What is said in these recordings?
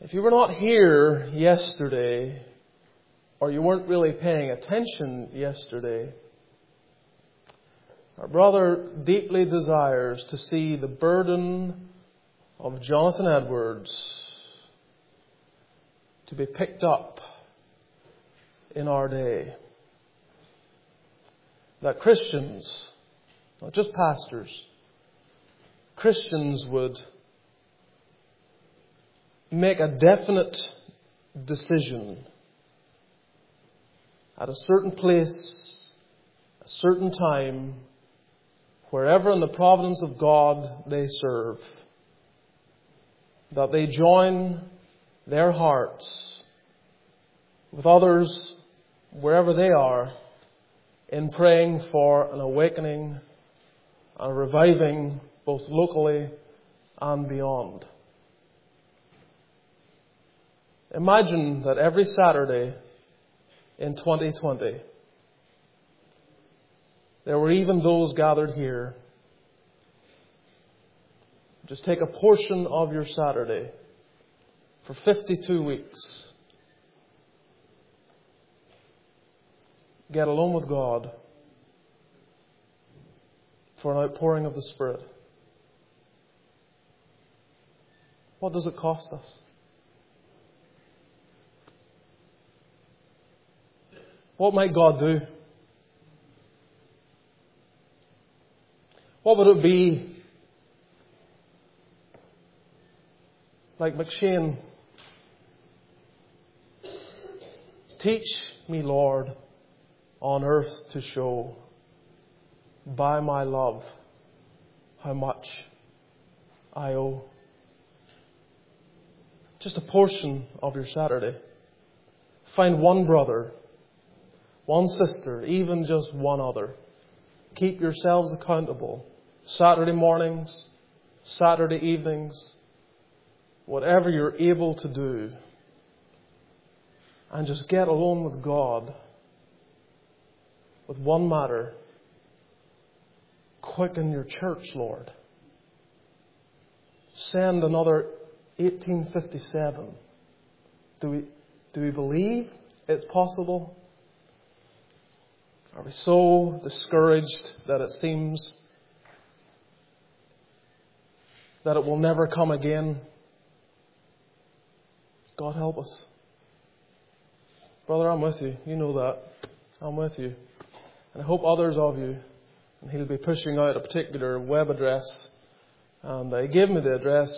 If you were not here yesterday, or you weren't really paying attention yesterday, our brother deeply desires to see the burden of Jonathan Edwards to be picked up in our day. That Christians, not just pastors, Christians would make a definite decision at a certain place, a certain time, wherever in the providence of God they serve, that they join their hearts with others wherever they are in praying for an awakening, a reviving both locally and beyond. Imagine that every Saturday in 2020, there were even those gathered here. Just take a portion of your Saturday for 52 weeks. Get alone with God for an outpouring of the Spirit. What does it cost us? What might God do? What would it be like McShane? Teach me, Lord, on earth to show by my love how much I owe. Just a portion of your Saturday. Find one brother, one sister, even just one other. Keep yourselves accountable. Saturday mornings, Saturday evenings, whatever you're able to do. And just get alone with God with one matter. Quicken your church, Lord. Send another 1857. Do we believe it's possible? Are we so discouraged that it seems that it will never come again? God help us. Brother, I'm with you. You know that. I'm with you. And I hope others of you. And he'll be pushing out a particular web address. And he gave me the address,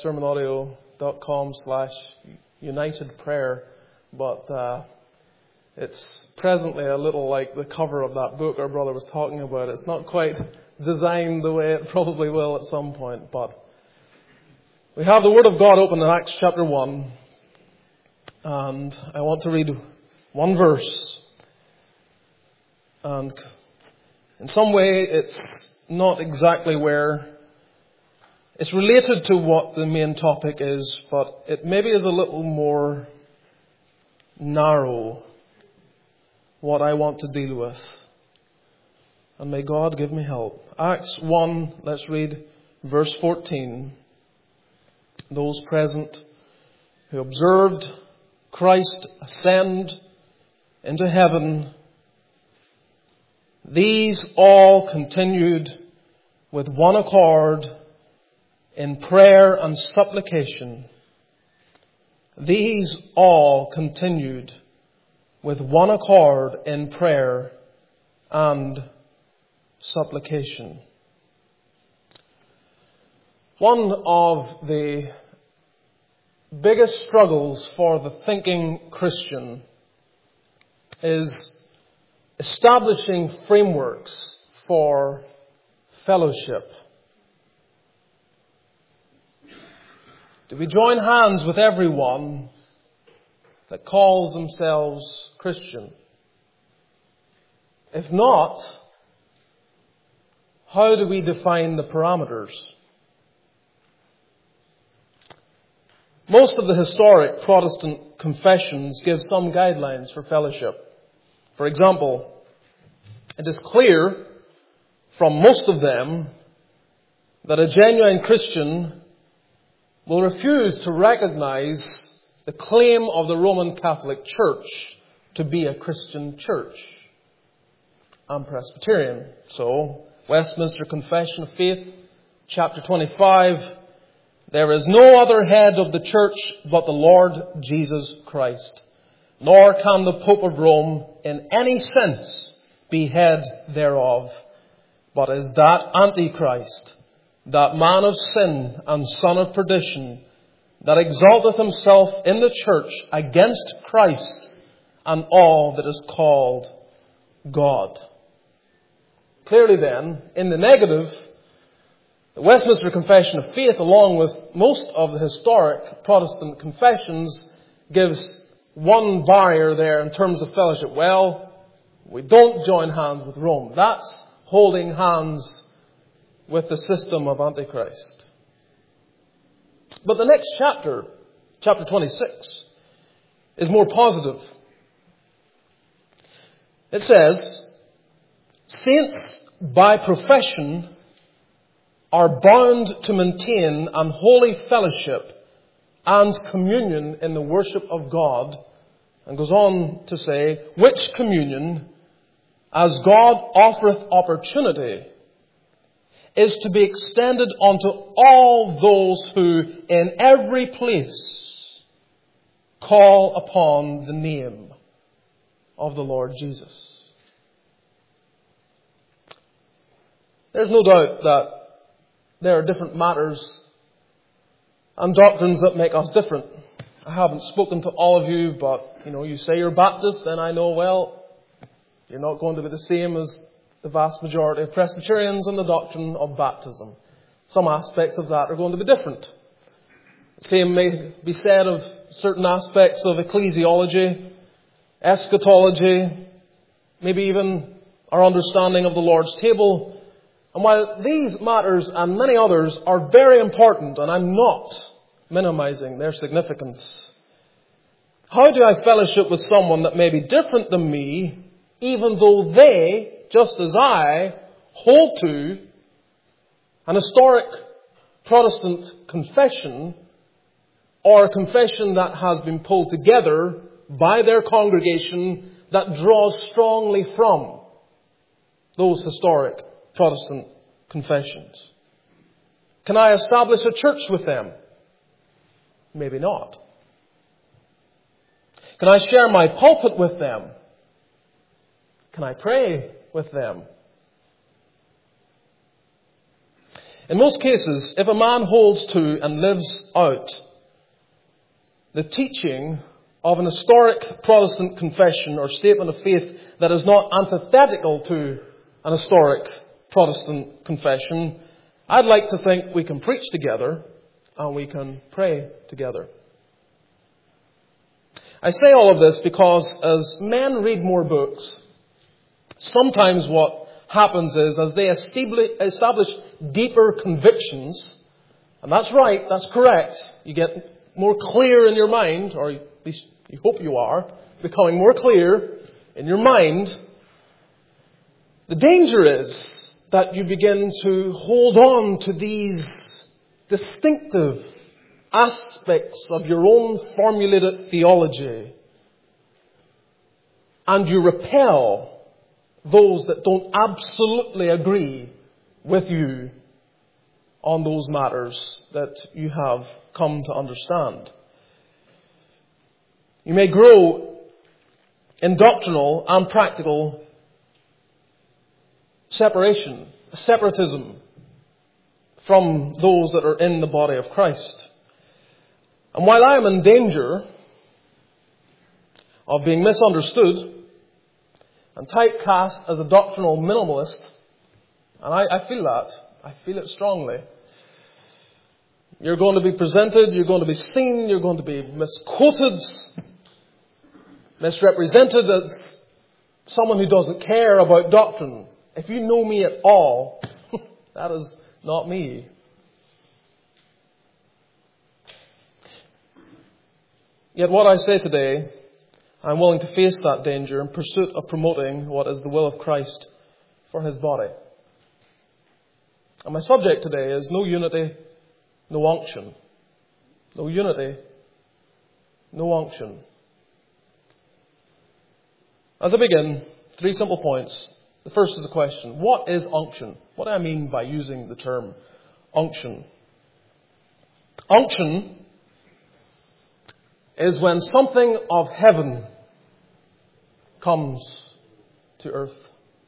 sermonaudio.com/unitedprayer. But it's presently a little like the cover of that book our brother was talking about. It's not quite designed the way it probably will at some point. But we have the Word of God open in Acts chapter 1. And I want to read one verse. And in some way it's not exactly where it's related to what the main topic is, but it maybe is a little more narrow what I want to deal with. And may God give me help. Acts 1, let's read verse 14. Those present who observed Christ ascend into heaven, these all continued with one accord in prayer and supplication. These all continued with one accord in prayer and supplication. One of the biggest struggles for the thinking Christian is establishing frameworks for fellowship. Do we join hands with everyone that calls themselves Christian? If not, how do we define the parameters? Most of the historic Protestant confessions give some guidelines for fellowship. For example, it is clear from most of them that a genuine Christian will refuse to recognize the claim of the Roman Catholic Church to be a Christian church. I'm Presbyterian. So, Westminster Confession of Faith, chapter 25, there is no other head of the church but the Lord Jesus Christ. Nor can the Pope of Rome in any sense be head thereof, but is that Antichrist, that man of sin and son of perdition, that exalteth himself in the church against Christ and all that is called God. Clearly then, in the negative, the Westminster Confession of Faith, along with most of the historic Protestant confessions, gives one barrier there in terms of fellowship. Well, we don't join hands with Rome. That's holding hands with the system of Antichrist. But the next chapter, chapter 26, is more positive. It says, saints by profession are bound to maintain an holy fellowship and communion in the worship of God, and goes on to say, which communion, as God offereth opportunity, is to be extended unto all those who in every place call upon the name of the Lord Jesus. There's no doubt that there are different matters and doctrines that make us different. I haven't spoken to all of you, but you say you're Baptist, then I know, well, you're not going to be the same as the vast majority of Presbyterians in the doctrine of baptism. Some aspects of that are going to be different. The same may be said of certain aspects of ecclesiology, eschatology, maybe even our understanding of the Lord's table. And while these matters and many others are very important, and I'm not minimizing their significance, how do I fellowship with someone that may be different than me, even though they, just as I, hold to an historic Protestant confession, or a confession that has been pulled together by their congregation that draws strongly from those historic Protestant confessions? Can I establish a church with them? Maybe not. Can I share my pulpit with them? Can I pray with them? In most cases, if a man holds to and lives out the teaching of an historic Protestant confession or statement of faith that is not antithetical to an historic Protestant confession, I'd like to think we can preach together and we can pray together. I say all of this because as men read more books, sometimes what happens is, as they establish deeper convictions, and that's right, that's correct, you get more clear in your mind, or at least you hope you are, becoming more clear in your mind, the danger is that you begin to hold on to these distinctive aspects of your own formulated theology, and you repel those that don't absolutely agree with you on those matters that you have come to understand. You may grow in doctrinal and practical separatism from those that are in the body of Christ. And while I am in danger of being misunderstood and typecast as a doctrinal minimalist, and I feel that, I feel it strongly, you're going to be presented, you're going to be seen, you're going to be misquoted, misrepresented as someone who doesn't care about doctrine. If you know me at all, that is not me. Yet what I say today, I'm willing to face that danger in pursuit of promoting what is the will of Christ for His body. And my subject today is no unity, no unction. No unity, No unction. As I begin, 3 simple points. The first is a question. What is unction? What do I mean by using the term unction? Unction is when something of heaven comes to earth.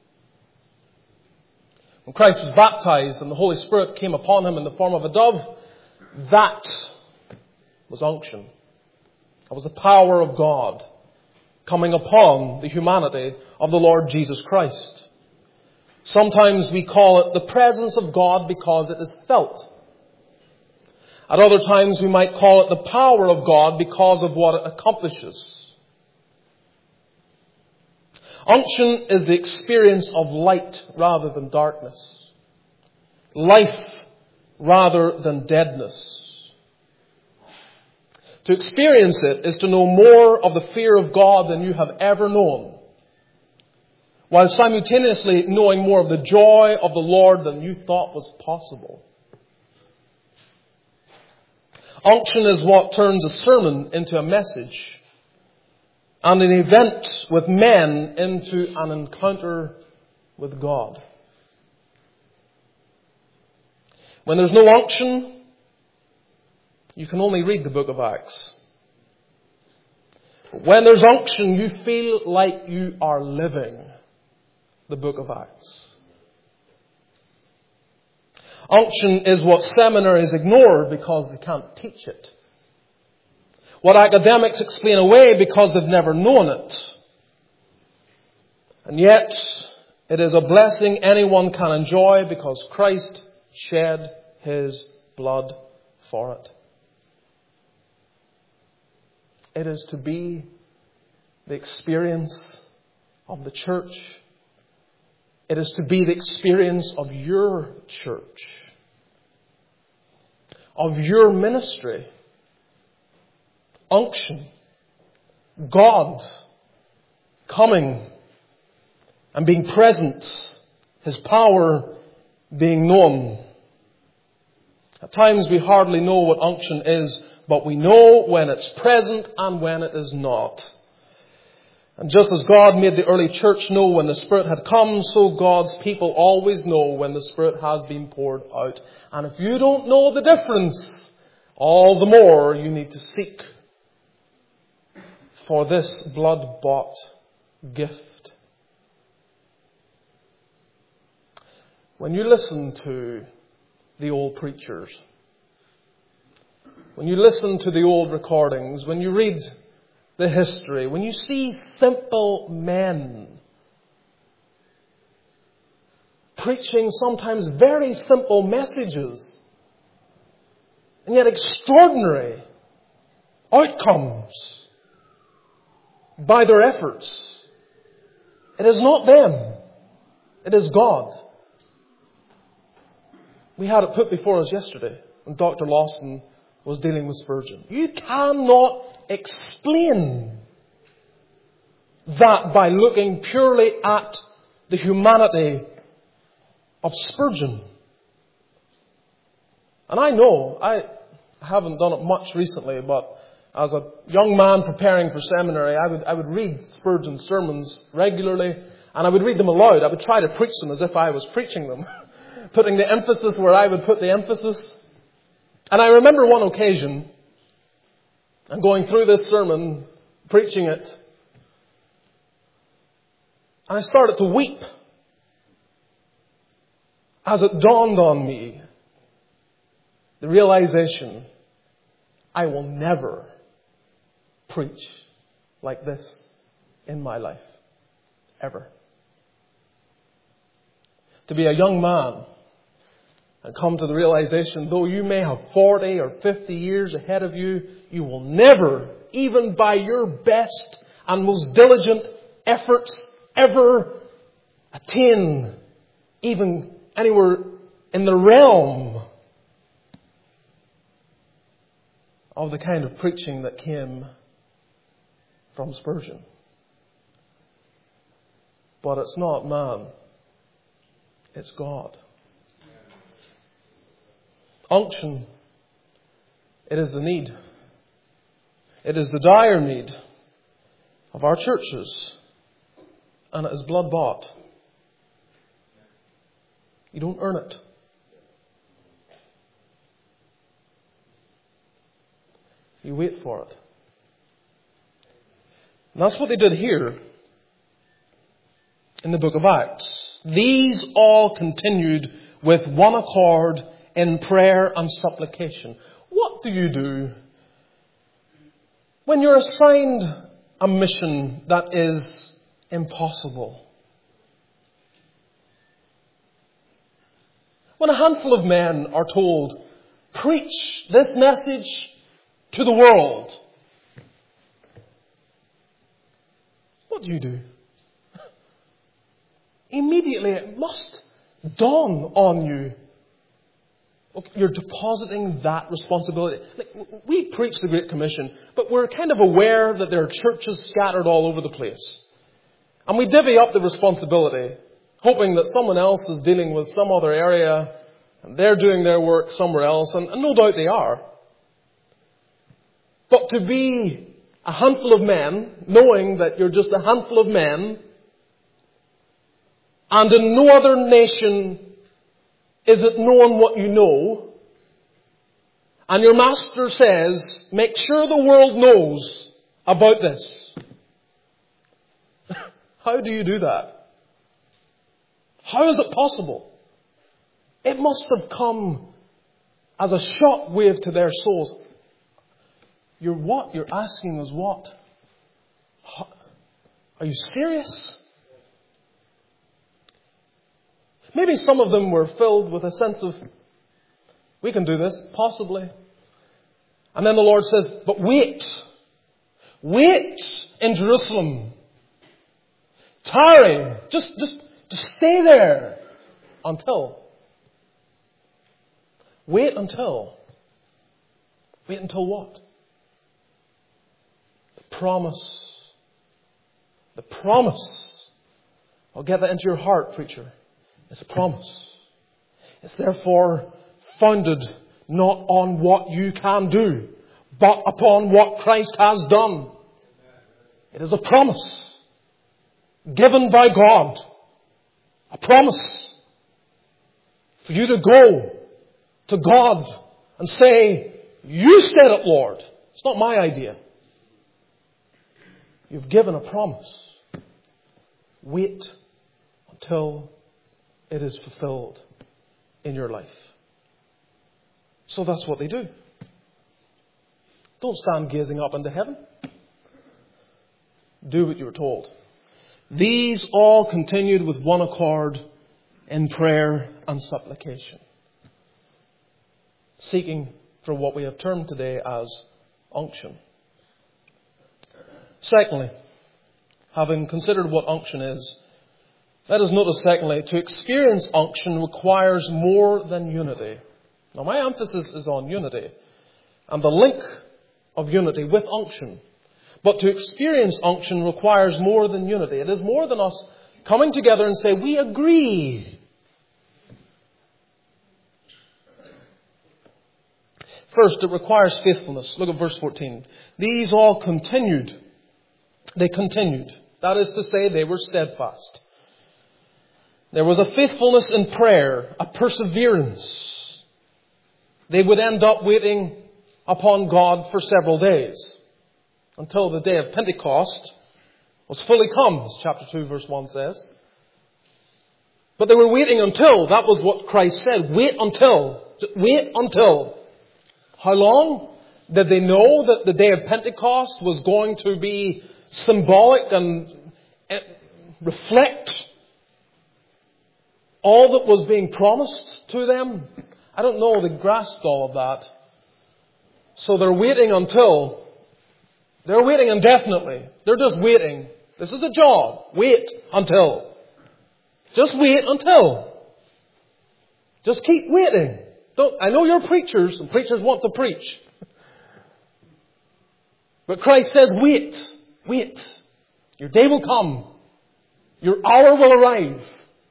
When Christ was baptized and the Holy Spirit came upon him in the form of a dove, that was unction. That was the power of God coming upon the humanity of the Lord Jesus Christ. Sometimes we call it the presence of God because it is felt. At other times we might call it the power of God because of what it accomplishes. Unction is the experience of light rather than darkness. Life rather than deadness. To experience it is to know more of the fear of God than you have ever known, while simultaneously knowing more of the joy of the Lord than you thought was possible. Unction is what turns a sermon into a message, and an event with men into an encounter with God. When there's no unction, you can only read the book of Acts. But when there's unction, you feel like you are living the book of Acts. Unction is what seminaries ignore because they can't teach it. What academics explain away because they've never known it. And yet, it is a blessing anyone can enjoy because Christ shed His blood for it. It is to be the experience of the church. It is to be the experience of your church, of your ministry. Unction. God coming and being present. His power being known. At times we hardly know what unction is, but we know when it's present and when it is not. And just as God made the early church know when the Spirit had come, so God's people always know when the Spirit has been poured out. And if you don't know the difference, all the more you need to seek for this blood-bought gift. When you listen to the old preachers, when you listen to the old recordings, when you read the history, when you see simple men preaching sometimes very simple messages, and yet extraordinary outcomes by their efforts, it is not them, it is God. We had it put before us yesterday when Dr. Lawson was dealing with Spurgeon. You cannot explain that by looking purely at the humanity of Spurgeon. And I know, I haven't done it much recently, but as a young man preparing for seminary, I would read Spurgeon's sermons regularly, and I would read them aloud. I would try to preach them as if I was preaching them, putting the emphasis where I would put the emphasis. And I remember one occasion, and going through this sermon, preaching it, and I started to weep as it dawned on me the realization, I will never preach like this in my life. Ever. To be a young man and come to the realization, though you may have 40 or 50 years ahead of you, you will never, even by your best and most diligent efforts, ever attain even anywhere in the realm of the kind of preaching that came from Spurgeon. But it's not man. It's God. Unction. It is the need. It is the dire need of our churches, and it is blood bought. You don't earn it. You wait for it. And that's what they did here in the book of Acts. These all continued with one accord in prayer and supplication. What do you do when you're assigned a mission that is impossible? When a handful of men are told, preach this message to the world, what do? Immediately it must dawn on you. You're depositing that responsibility. We preach the Great Commission, but we're kind of aware that there are churches scattered all over the place. And we divvy up the responsibility, hoping that someone else is dealing with some other area, and they're doing their work somewhere else, and no doubt they are. But to be a handful of men, knowing that you're just a handful of men, and in no other nation is it known what you know, and your master says, make sure the world knows about this. How do you do that? How is it possible? It must have come as a shock wave to their souls. You're what? You're asking us what? Are you serious? Maybe some of them were filled with a sense of, we can do this, possibly. And then the Lord says, but wait. Wait in Jerusalem. Tarry. Just stay there until. Wait until. Wait until what? The promise. The promise. I'll get that into your heart, preacher. It's a promise. It's therefore founded not on what you can do, but upon what Christ has done. It is a promise given by God. A promise for you to go to God and say, you said it, Lord. It's not my idea. You've given a promise. Wait until it is fulfilled in your life. So that's what they do. Don't stand gazing up into heaven. Do what you were told. These all continued with one accord in prayer and supplication, seeking for what we have termed today as unction. Secondly, having considered what unction is, let us notice, secondly, to experience unction requires more than unity. Now, my emphasis is on unity and the link of unity with unction. But to experience unction requires more than unity. It is more than us coming together and say, we agree. First, it requires faithfulness. Look at verse 14. These all continued. They continued. That is to say, they were steadfast. There was a faithfulness in prayer, a perseverance. They would end up waiting upon God for several days until the day of Pentecost was fully come, as chapter 2 verse 1 says. But they were waiting until. That was what Christ said. Wait until. Wait until. How long? Did they know that the day of Pentecost was going to be symbolic and reflect all that was being promised to them? I don't know. They grasped all of that. So they're waiting until. They're waiting indefinitely. They're just waiting. This is the job. Wait until. Just wait until. Just keep waiting. I know you're preachers, and preachers want to preach. But Christ says, wait. Wait. Your day will come. Your hour will arrive.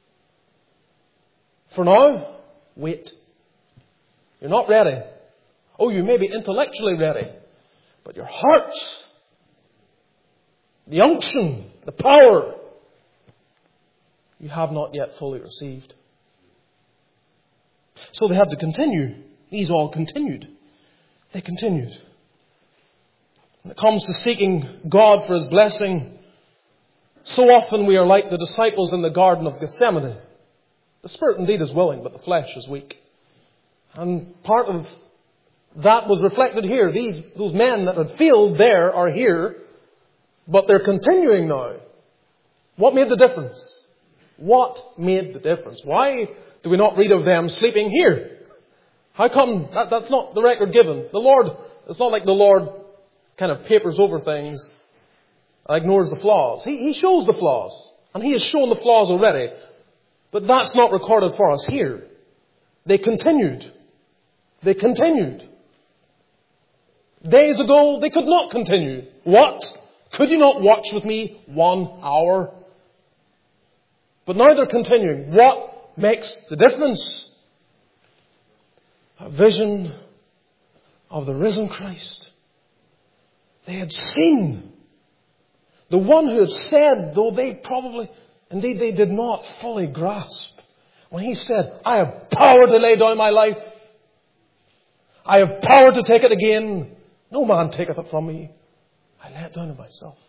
For now, wait. You're not ready. Oh, you may be intellectually ready, But your hearts, the unction, the power, you have not yet fully received. So they had to continue. These all continued. They continued. When it comes to seeking God for His blessing, so often we are like the disciples in the Garden of Gethsemane. The spirit indeed is willing, but the flesh is weak. And part of that was reflected here. Those men that had failed there are here, but they're continuing now. What made the difference? What made the difference? Why do we not read of them sleeping here? How come? That's not the record given. The Lord, it's not like the Lord kind of papers over things and ignores the flaws. He shows the flaws. And He has shown the flaws already. But that's not recorded for us here. They continued. They continued. Days ago, they could not continue. What? Could you not watch with me 1 hour? But now they're continuing. What makes the difference? A vision of the risen Christ. They had seen the one who had said, though they probably, indeed they did not fully grasp, when He said, I have power to lay down my life. I have power to take it again. No man taketh it from me. I lay it down of myself.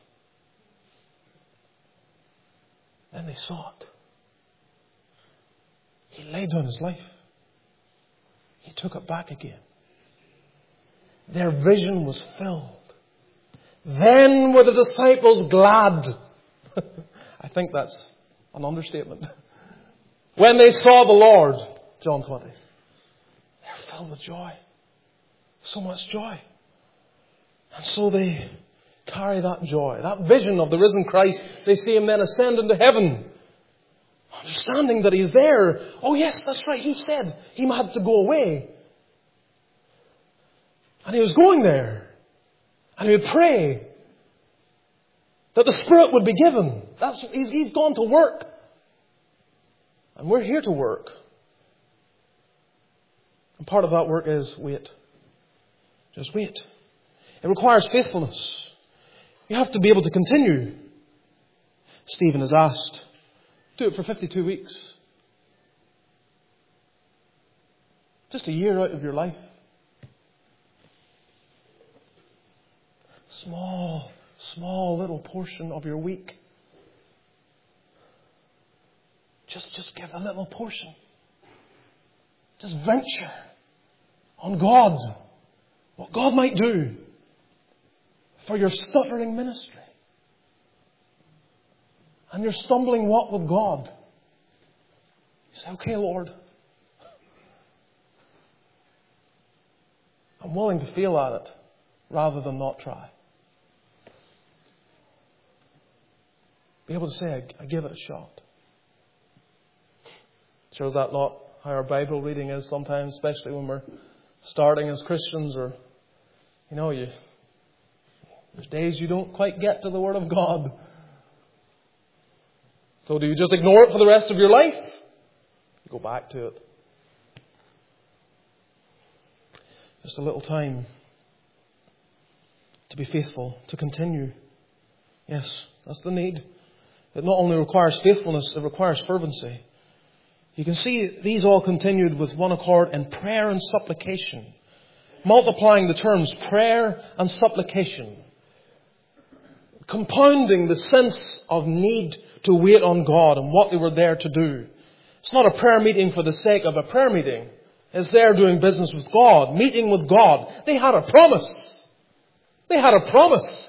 Then they saw it. He laid down His life. He took it back again. Their vision was filled. Then were the disciples glad. I think that's an understatement. When they saw the Lord, John 20, they're filled with joy. So much joy. And so they carry that joy, that vision of the risen Christ. They see Him then ascend into heaven. Understanding that He's there. Oh yes, that's right. He said He had to go away. And He was going there. And He would pray that the Spirit would be given. He's gone to work. And we're here to work. And part of that work is wait. Just wait. It requires faithfulness. You have to be able to continue. Stephen is asked, do it for 52 weeks. Just a year out of your life. Small little portion of your week. Just give a little portion. Just venture on God. What God might do for your stuttering ministry. And your stumbling walk with God. You say, okay, Lord. I'm willing to fail at it rather than not try. Be able to say, I give it a shot. Shows that not how our Bible reading is sometimes, especially when we're starting as Christians, or there's days you don't quite get to the Word of God. So do you just ignore it for the rest of your life? You go back to it. Just a little time to be faithful, to continue. Yes, that's the need. It not only requires faithfulness, it requires fervency. You can see these all continued with one accord in prayer and supplication. Multiplying the terms prayer and supplication. Compounding the sense of need to wait on God and what they were there to do. It's not a prayer meeting for the sake of a prayer meeting. It's there doing business with God, meeting with God. They had a promise. They had a promise.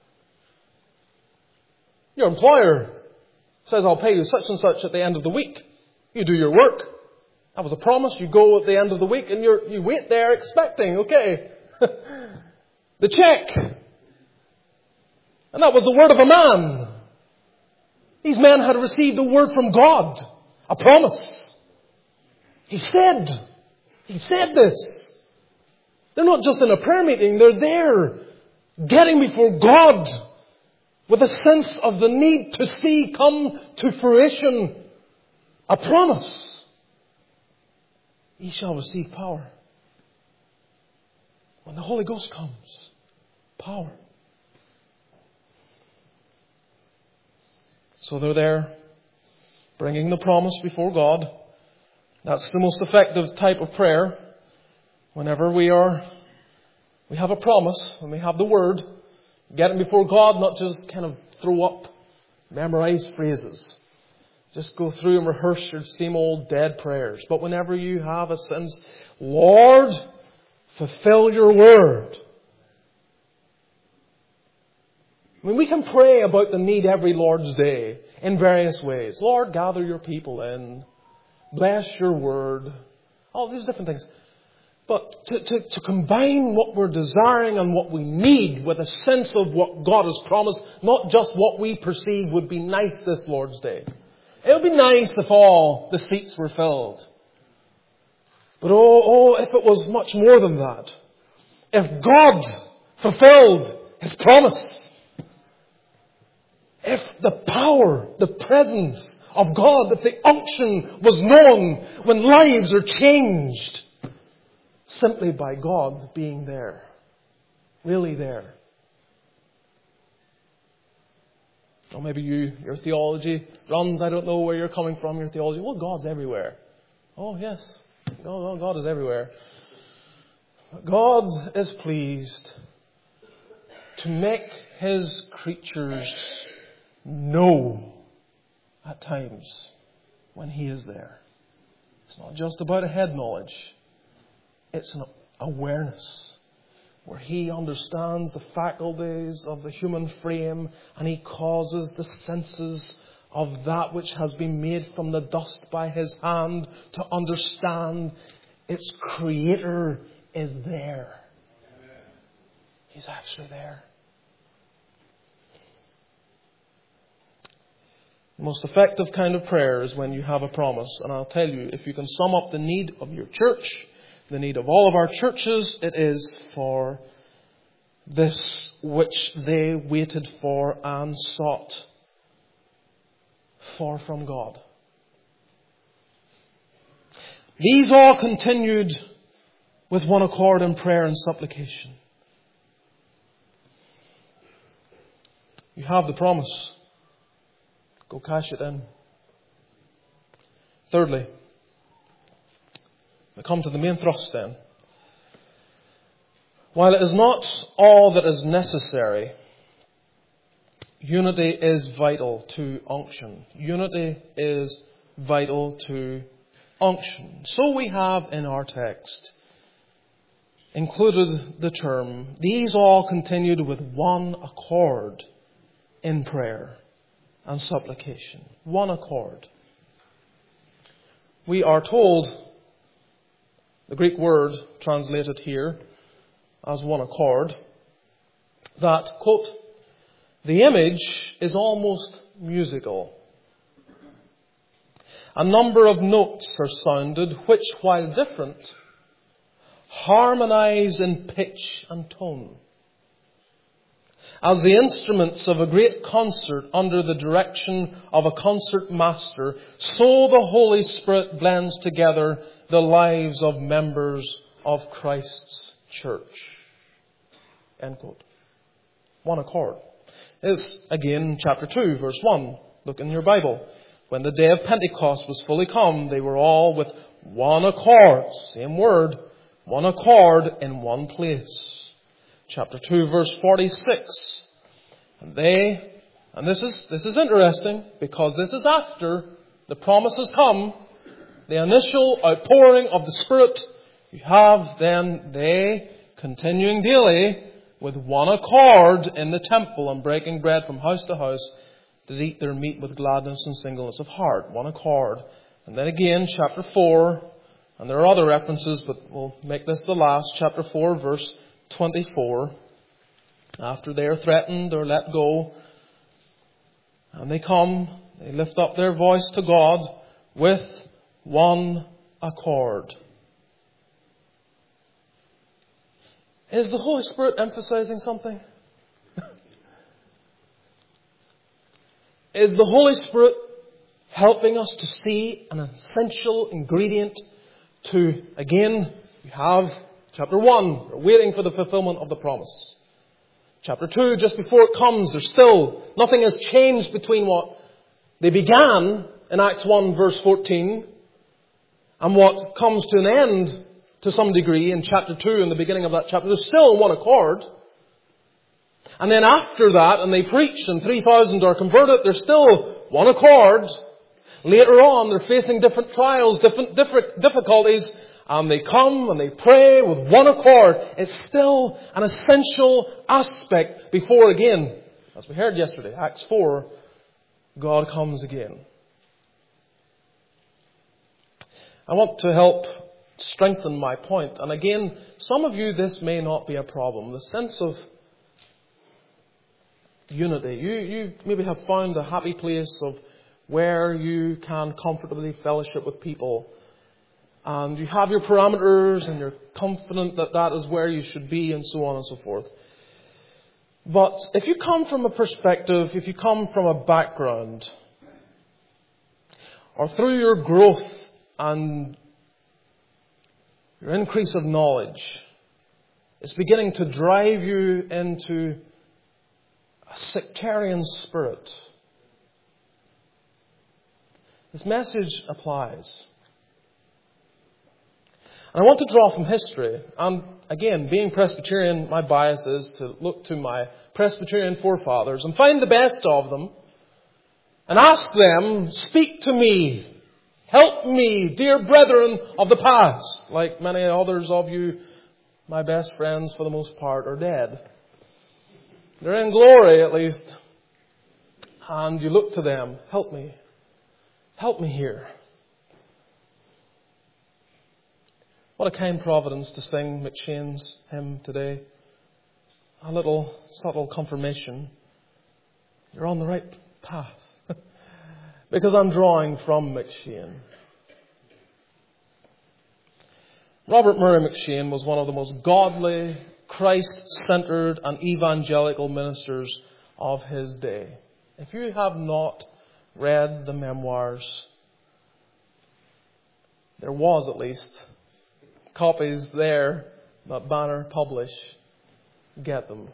Your employer says, I'll pay you such and such at the end of the week. You do your work. That was a promise. You go at the end of the week and you wait there expecting, okay, the check. And that was the word of a man. These men had received the word from God. A promise. He said this. They're not just in a prayer meeting. They're there getting before God with a sense of the need to see come to fruition a promise. Ye shall receive power. When the Holy Ghost comes, power. So they're there, bringing the promise before God. That's the most effective type of prayer. Whenever we have a promise, and we have the Word, get it before God, not just kind of throw up memorized phrases. Just go through and rehearse your same old dead prayers. But whenever you have a sense, Lord, fulfill your Word. I mean, we can pray about the need every Lord's Day in various ways. Lord, gather your people in. Bless your Word. All these different things. But to combine what we're desiring and what we need with a sense of what God has promised, not just what we perceive would be nice this Lord's Day. It would be nice if all the seats were filled. But if it was much more than that. If God fulfilled His promise. If the power, the presence of God, that the unction was known when lives are changed simply by God being there. Really there. Or maybe your theology runs, I don't know where you're coming from, your theology. Well, God's everywhere. Oh, yes. God is everywhere. God is pleased to make His creatures know at times when He is there. It's not just about a head knowledge. It's an awareness where He understands the faculties of the human frame and He causes the senses of that which has been made from the dust by His hand to understand its Creator is there. He's actually there. The most effective kind of prayer is when you have a promise. And I'll tell you, if you can sum up the need of your church, the need of all of our churches, it is for this which they waited for and sought for from God. These all continued with one accord in prayer and supplication. You have the promise. Go cash it in. Thirdly, we come to the main thrust then. While it is not all that is necessary, unity is vital to unction. Unity is vital to unction. So we have in our text included the term, these all continued with one accord in prayer and supplication. One accord. We are told, the Greek word translated here as one accord, that, quote, the image is almost musical. A number of notes are sounded which, while different, harmonize in pitch and tone. As the instruments of a great concert under the direction of a concert master, so the Holy Spirit blends together the lives of members of Christ's church. End quote. One accord. This, again, chapter 2, verse 1. Look in your Bible. When the day of Pentecost was fully come, they were all with one accord. Same word. One accord in one place. Chapter 2, verse 46. And this is interesting, because this is after the promise has come, the initial outpouring of the Spirit. You have then they continuing daily with one accord in the temple and breaking bread from house to house to eat their meat with gladness and singleness of heart. One accord. And then again, chapter 4, and there are other references, but we'll make this the last. Chapter 4, verse 24. After they are threatened or let go, and they come, they lift up their voice to God with one accord. Is the Holy Spirit emphasizing something? Is the Holy Spirit helping us to see an essential ingredient to, again, you have chapter 1, we're waiting for the fulfillment of the promise. Chapter 2, just before it comes, there's still nothing has changed between what they began in Acts 1 verse 14 and what comes to an end to some degree in chapter 2 in the beginning of that chapter. They're still in one accord. And then after that, and they preach and 3,000 are converted, they're still one accord. Later on, they're facing different trials, different difficulties, and they come and they pray with one accord. It's still an essential aspect before, again, as we heard yesterday, Acts 4, God comes again. I want to help strengthen my point. And again, some of you, this may not be a problem. The sense of unity. You maybe have found a happy place of where you can comfortably fellowship with people. And you have your parameters and you're confident that that is where you should be and so on and so forth. But if you come from a perspective, if you come from a background, or through your growth and your increase of knowledge, it's beginning to drive you into a sectarian spirit, this message applies. And I want to draw from history. And again, being Presbyterian, my bias is to look to my Presbyterian forefathers and find the best of them and ask them, speak to me, help me, dear brethren of the past. Like many others of you, my best friends for the most part are dead. They're in glory at least. And you look to them, help me here. What a kind providence to sing McShane's hymn today. A little subtle confirmation. You're on the right path. Because I'm drawing from McShane. Robert Murray McShane was one of the most godly, Christ-centered and evangelical ministers of his day. If you have not read the memoirs, there was at least copies there that Banner publish. Get them.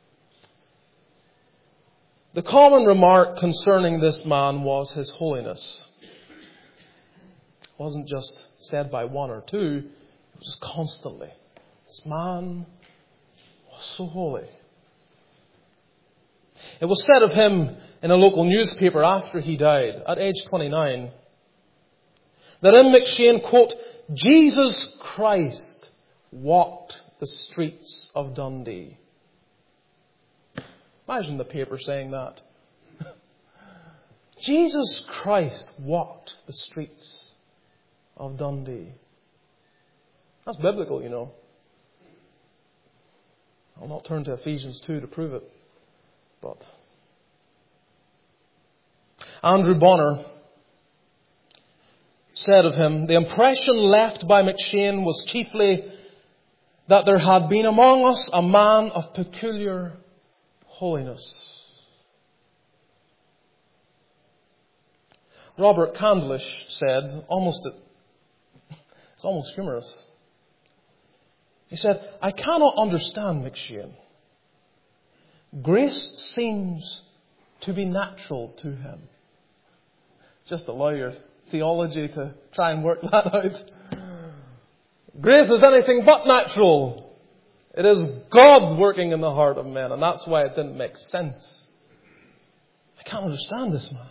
The common remark concerning this man was his holiness. It wasn't just said by one or two, it was constantly. This man was so holy. It was said of him in a local newspaper after he died, at age 29, that in McShane, quote, Jesus Christ walked the streets of Dundee. Imagine the paper saying that. Jesus Christ walked the streets of Dundee. That's biblical, you know. I'll not turn to Ephesians 2 to prove it. But Andrew Bonner said of him, the impression left by McShane was chiefly that there had been among us a man of peculiar holiness. Robert Candlish said, it's almost humorous. He said, I cannot understand McShane. Grace seems to be natural to him. Just allow your theology to try and work that out. Grace is anything but natural. It is God working in the heart of men, and that's why it didn't make sense. I can't understand this man.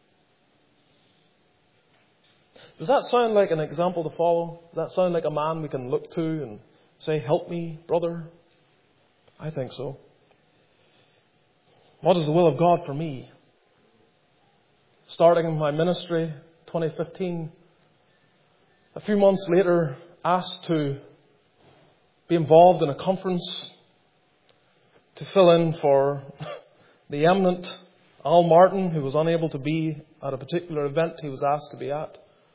Does that sound like an example to follow? Does that sound like a man we can look to and say, help me, brother? I think so. What is the will of God for me? Starting my ministry, 2015, a few months later, asked to be involved in a conference to fill in for the eminent Al Martin, who was unable to be at a particular event he was asked to be at.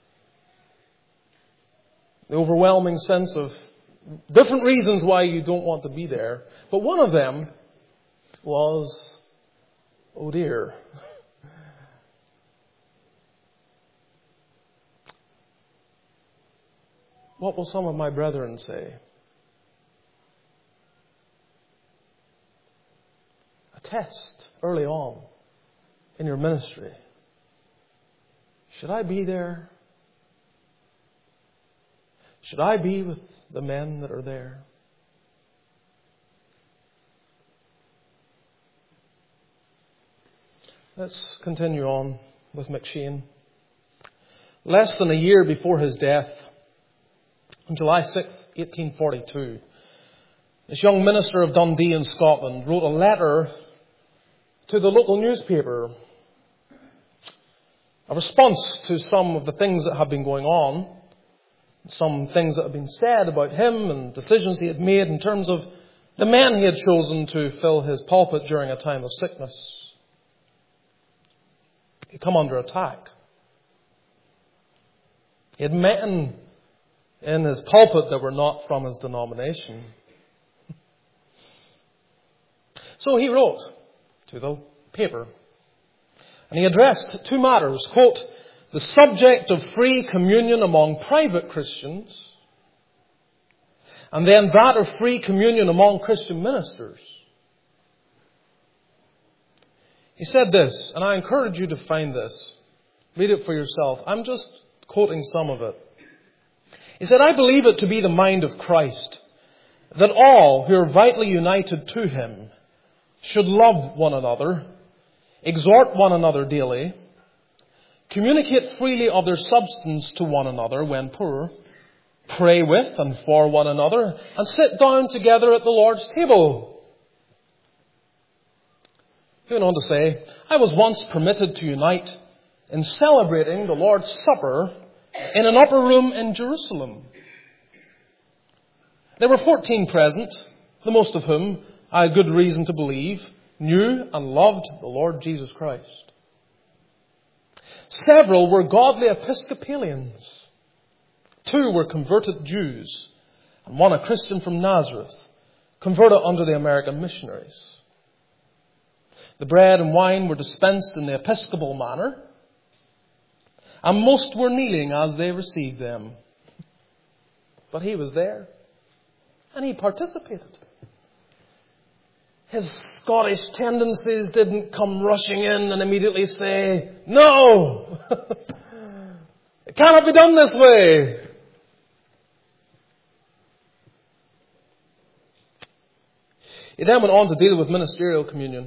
The overwhelming sense of different reasons why you don't want to be there. But one of them was, oh dear. What will some of my brethren say? test early on in your ministry. Should I be there? Should I be with the men that are there? Let's continue on with McCheyne. Less than a year before his death, on July 6th, 1842, this young minister of Dundee in Scotland wrote a letter to the local newspaper, a response to some of the things that have been going on, some things that have been said about him and decisions he had made in terms of the men he had chosen to fill his pulpit during a time of sickness. He'd come under attack. He had men in his pulpit that were not from his denomination. So he wrote to the paper, and he addressed two matters, quote, the subject of free communion among private Christians, and then that of free communion among Christian ministers. He said this, and I encourage you to find this. Read it for yourself. I'm just quoting some of it. He said, I believe it to be the mind of Christ, that all who are vitally united to Him should love one another, exhort one another daily, communicate freely of their substance to one another when poor, pray with and for one another, and sit down together at the Lord's table. He went on to say, I was once permitted to unite in celebrating the Lord's Supper in an upper room in Jerusalem. There were 14 present, the most of whom, I had good reason to believe, knew and loved the Lord Jesus Christ. Several were godly Episcopalians. 2 were converted Jews, and 1 a Christian from Nazareth, converted under the American missionaries. The bread and wine were dispensed in the Episcopal manner, and most were kneeling as they received them. But he was there, and he participated. His Scottish tendencies didn't come rushing in and immediately say, no, it cannot be done this way. He then went on to deal with ministerial communion.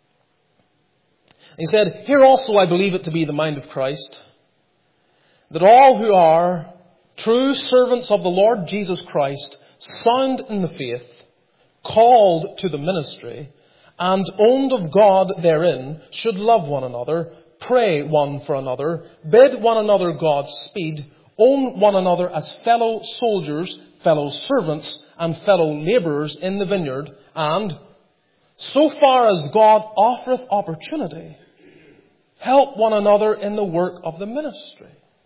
He said, here also I believe it to be the mind of Christ, that all who are true servants of the Lord Jesus Christ, sound in the faith, called to the ministry, and owned of God therein, should love one another, pray one for another, bid one another Godspeed, own one another as fellow soldiers, fellow servants, and fellow labourers in the vineyard, and, so far as God offereth opportunity, help one another in the work of the ministry.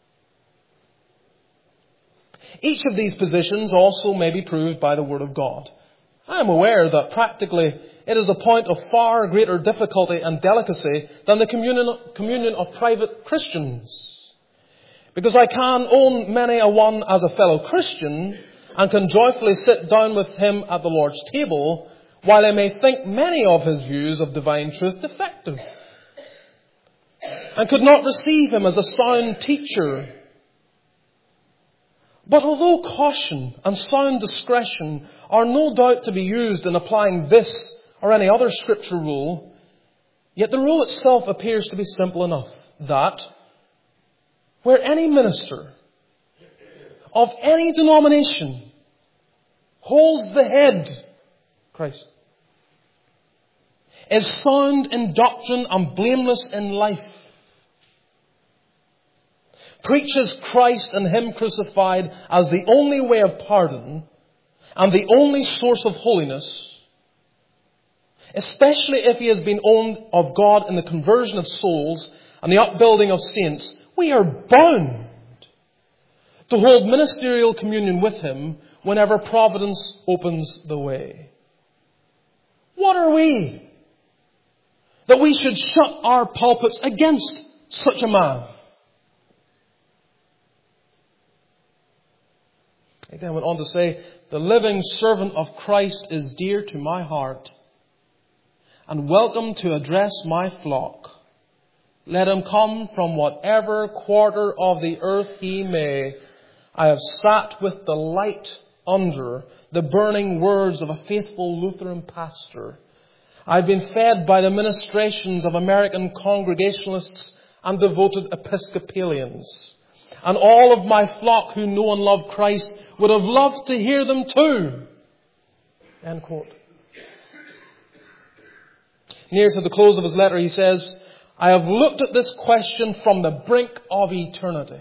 Each of these positions also may be proved by the Word of God. I am aware that practically it is a point of far greater difficulty and delicacy than the communion of private Christians. Because I can own many a one as a fellow Christian and can joyfully sit down with him at the Lord's table, while I may think many of his views of divine truth defective, and could not receive him as a sound teacher. But although caution and sound discretion are no doubt to be used in applying this or any other scripture rule, yet the rule itself appears to be simple enough, that where any minister of any denomination holds the head, Christ, is sound in doctrine and blameless in life, preaches Christ and Him crucified as the only way of pardon and the only source of holiness, especially if he has been owned of God in the conversion of souls and the upbuilding of saints, we are bound to hold ministerial communion with him whenever providence opens the way. What are we that we should shut our pulpits against such a man? He then went on to say, the living servant of Christ is dear to my heart, and welcome to address my flock. Let him come from whatever quarter of the earth he may. I have sat with delight under the burning words of a faithful Lutheran pastor. I've been fed by the ministrations of American Congregationalists and devoted Episcopalians. And all of my flock who know and love Christ would have loved to hear them too. End quote. Near to the close of his letter, he says, I have looked at this question from the brink of eternity.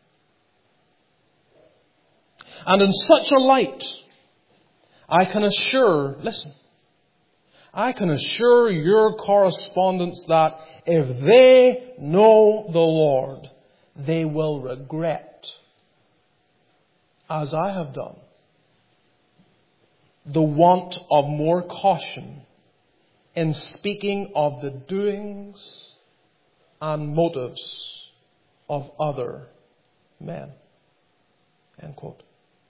And in such a light, I can assure your correspondents that if they know the Lord, they will regret, as I have done, the want of more caution in speaking of the doings and motives of other men. End quote.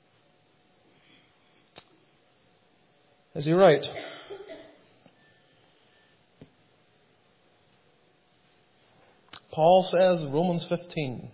Is he right? Paul says in Romans 15,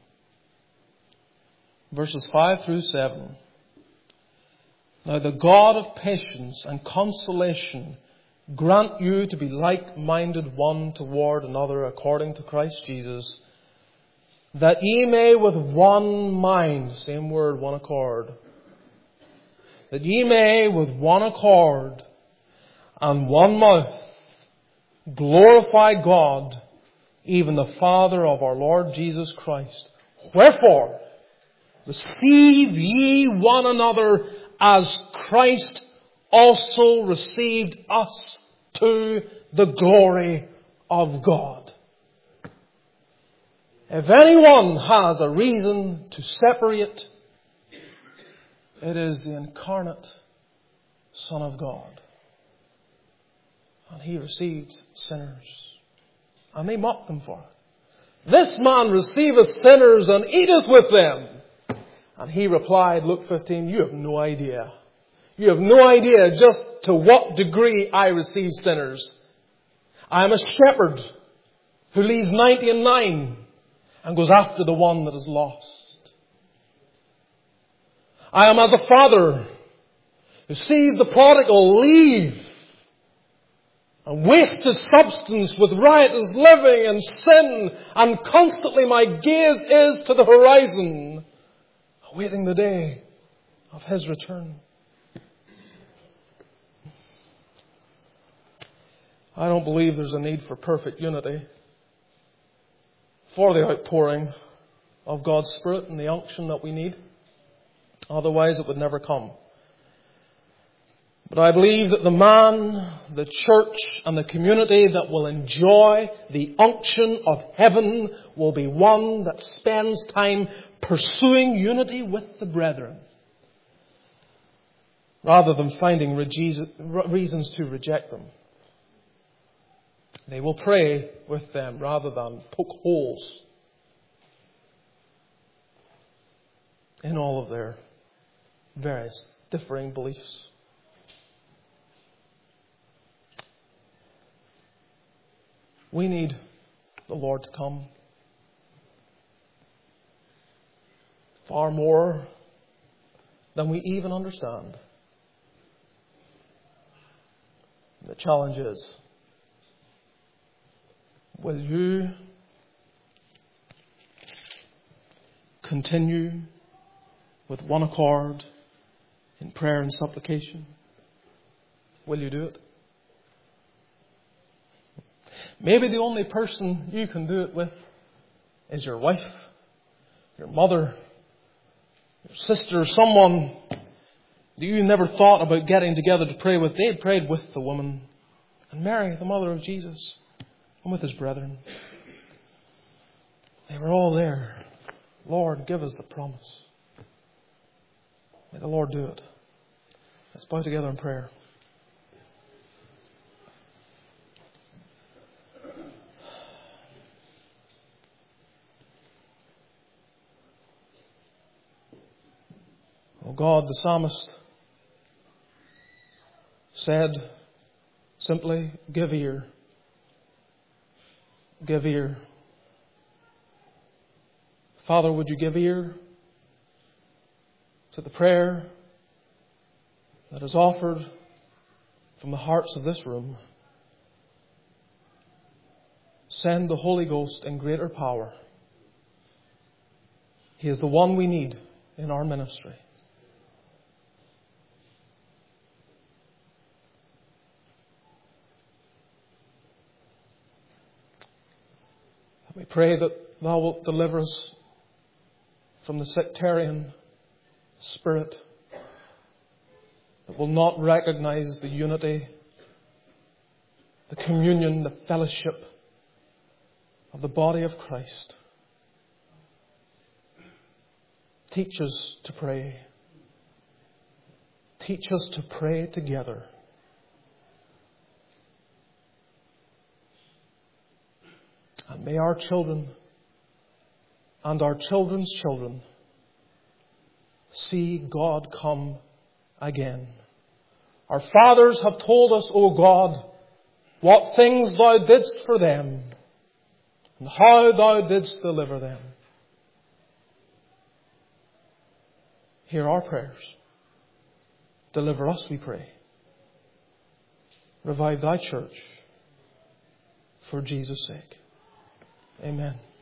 verses 5 through 7, now the God of patience and consolation grant you to be like-minded one toward another according to Christ Jesus, that ye may with one mind, same word, one accord, that ye may with one accord and one mouth glorify God, even the Father of our Lord Jesus Christ. Wherefore, receive ye one another as Christ also received us to the glory of God. If anyone has a reason to separate, it is the incarnate Son of God. And he received sinners. And they mocked him for it. This man receiveth sinners and eateth with them. And he replied, Luke 15, you have no idea. You have no idea just to what degree I receive sinners. I am a shepherd who leaves 99 and goes after the one that is lost. I am as a father who sees the prodigal leave and waste his substance with riotous living and sin, and constantly my gaze is to the horizon, awaiting the day of his return. I don't believe there's a need for perfect unity for the outpouring of God's Spirit and the unction that we need. Otherwise it would never come. But I believe that the man, the church, and the community that will enjoy the unction of heaven will be one that spends time pursuing unity with the brethren, rather than finding reasons to reject them. They will pray with them rather than poke holes in all of their various differing beliefs. We need the Lord to come far more than we even understand. The challenge is, will you continue with one accord in prayer and supplication? Will you do it? Maybe the only person you can do it with is your wife, your mother, your sister, someone that you never thought about getting together to pray with. They had prayed with the woman and Mary, the mother of Jesus, and with his brethren. They were all there. Lord, give us the promise. May the Lord do it. Let's bow together in prayer. Oh God, the psalmist said Simply give ear. Give ear. Father, would you give ear to the prayer that is offered from the hearts of this room? Send the Holy Ghost in greater power. He is the one we need in our ministry. We pray that Thou wilt deliver us from the sectarian spirit that will not recognize the unity, the communion, the fellowship of the body of Christ. Teach us to pray. Teach us to pray together. And may our children and our children's children see God come again. Our fathers have told us, O God, what things Thou didst for them and how Thou didst deliver them. Hear our prayers. Deliver us, we pray. Revive Thy church for Jesus' sake. Amen.